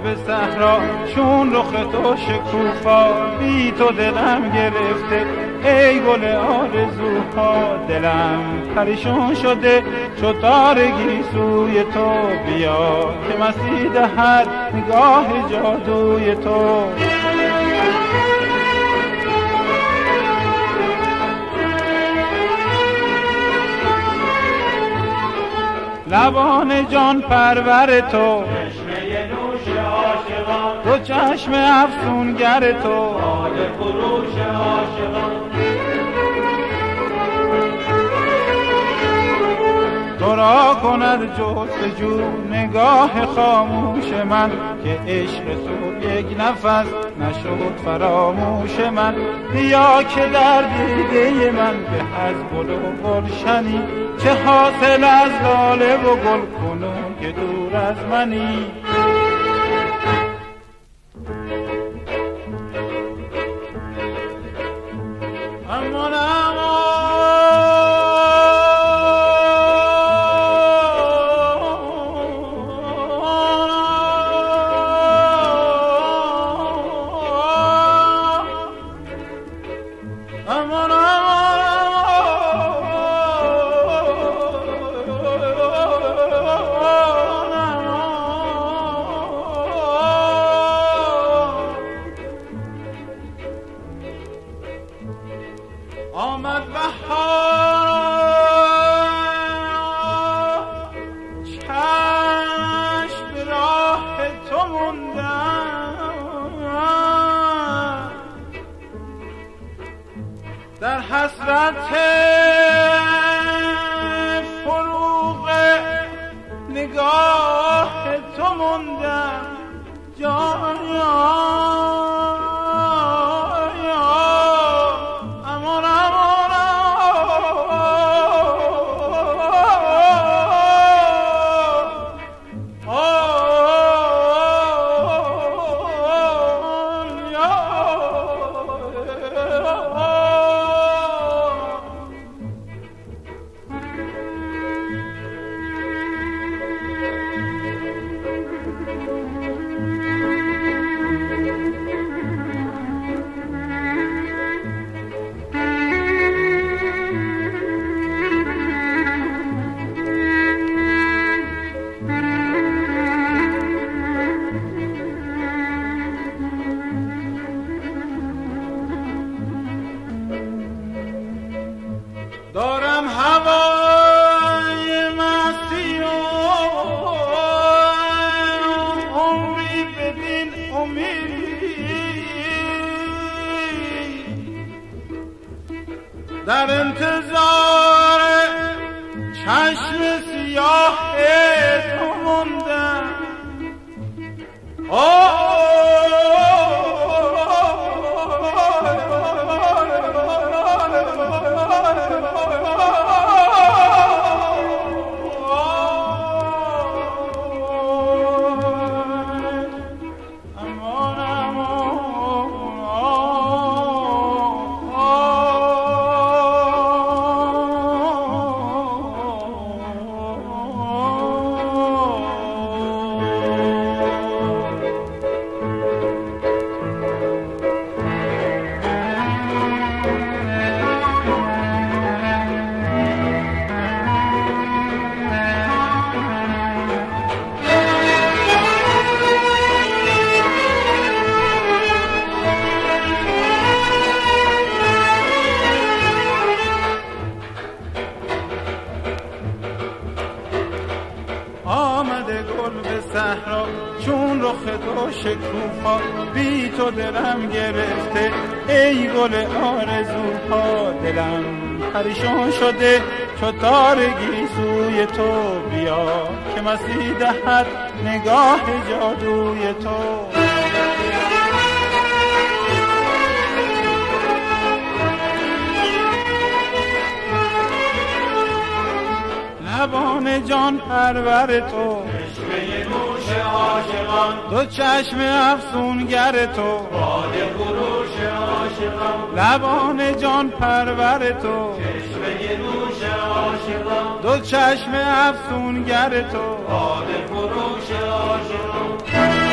به صحرا چون رخ تو شکوفا، بی تو دلم گرفته ای گل آرزوها. دلم پریشان شده چو تارگی سوی تو، بیا که مسیح دهد نگاه جادوی تو. لبان جان پرور تو، چشمه نوش عاشقان، دو چشم افسونگر تو، باده فروش عاشقان. تو را کند جستجو نگاه خاموش من، که عشق تو یک نفس نشد فراموش من. بیا که در دیده من به از گل و گلشنی، چه حاصل از لاله و گل کنون که دور از منی. امان آمد بهار، چشم به راه تو موندم، در حسرت فروغ نگاه تو موندم. جان دارم هوای مستی و عمری بدین امید، در انتظار چشم سیاه تو موندم. آمده گل به صحرا چون رخ تو شکوفا، بی تو دلم گرفته ای گل آرزوها. دلم پریشان شده چو تارگی سوی تو، بیا که مسیح دهد نگاه جادوی تو. لبان جان پرور تو، چشمه نوش عاشقان، دو چشم افسونگر تو، باده فروش عاشقان. لبان جان پرور تو، چشمه نوش عاشقان، دو چشم افسونگر تو، باده فروش عاشقان.